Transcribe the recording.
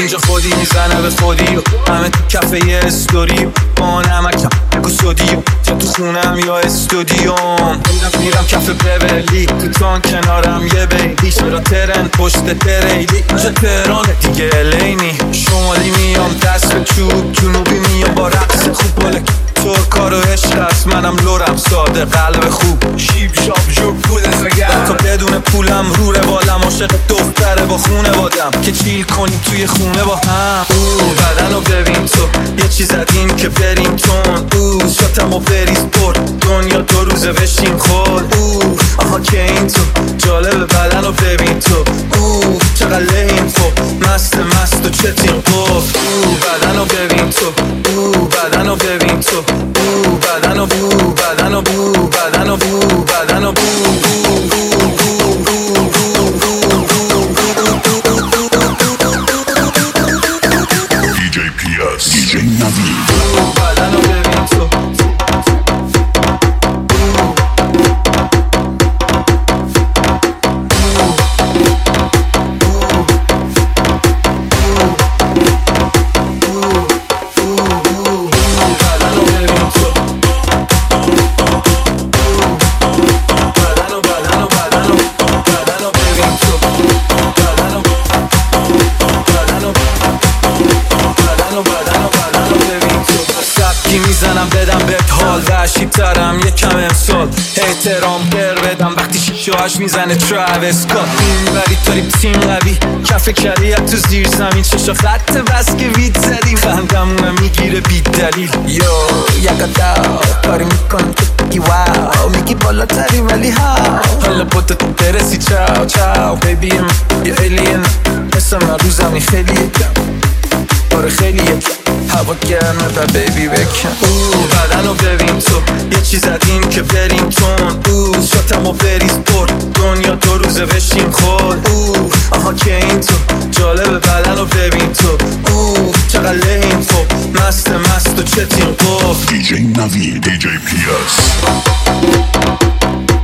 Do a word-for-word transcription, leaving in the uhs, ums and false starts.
اینجا خودی میزنه به خودی و همه تو کفه یه استوری و با نمکم بگو سودی و یا تو خونم یا استودیوم میرم کف ببرلی تو تان کنارم یه بیلی چرا ترن پشت تریلی اینجا تهرانه دیگه الینی شمالی میام دست به چوب جنوبی میام با رقص خوب بلک ترکا رو عشق است منم لورم ساده قلب خوب شیب شاب جور پول سگر تا بدون پولم رو روالم عاشق دختره با خونه بادم که چیل کنیم توی خونه با هم او بدن رو ببین تو یه چیز زدیم که بریم تون او شاتم و بریز بر دنیا دو روزه بشیم خود او آها که این تو جالب بدن رو ببین تو او چقدر لحیم خب مست مست و چتیم قف او بدن رو ببین تو او بدن رو ببین تو او بدن و بو بدن و بو بدن و بو بدن و بو دی جی پی اس دی جی نوید بدن رو ببین تو میزنم بدم بهت حال وحشی ترم یکم امسال احترام پر بدم وقتی شیشهاش میزنه تراویس اسکات این وری تاری تیم قوی کف کریت تو زیر زمین ششا خط بس که وید زدیم خندمونه میگیره بی دلیل یو یکا داو کاری میکنم که بگی واو میگی بالا تری ولی ها حالا با تو برسی چاو چاو بیبی یه الین مثل من رو زمین خیلی یکم آره خیلی یکم هوا گرمه و بیبی بکن او بدن رو ببین تو یه چیز زدیم که بریم تون او شاتم و بریز پر دنیا دو روزه بشیم خود او آها که این تو جالب بدن رو ببین تو او چقدر لحیم خب مست مست و چتیم قف دی جی نوید دی جی پی اس